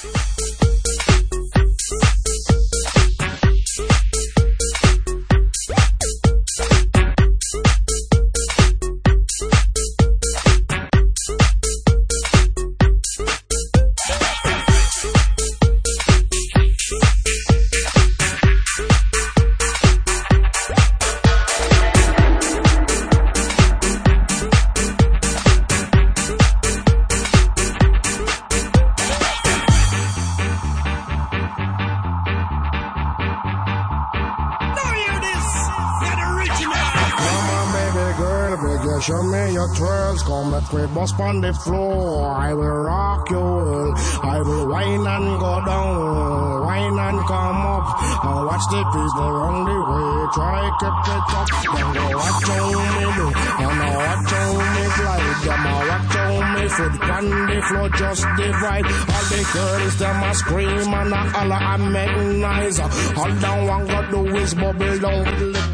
Show me your twirls, come make me bust on the floor. I will rock your world. I will whine and go down, whine and come up. And watch the people run the way, try keep it up. Then go watch how me do, and now watch how me glide. Them a watch how me foot on the floor, just divide. All the girls, them a scream and a holler and make noise. All down one got do is bubble down.